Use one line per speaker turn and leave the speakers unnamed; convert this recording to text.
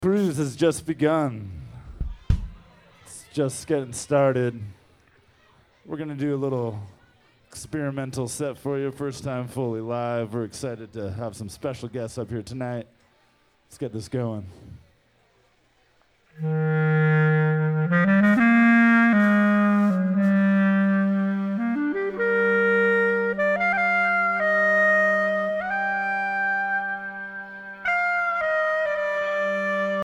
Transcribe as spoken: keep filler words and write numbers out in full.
Cruise has just begun. It's just getting started. We're going to do a little experimental set for you, first time fully live. We're excited to have some special guests up here tonight. Let's get this going.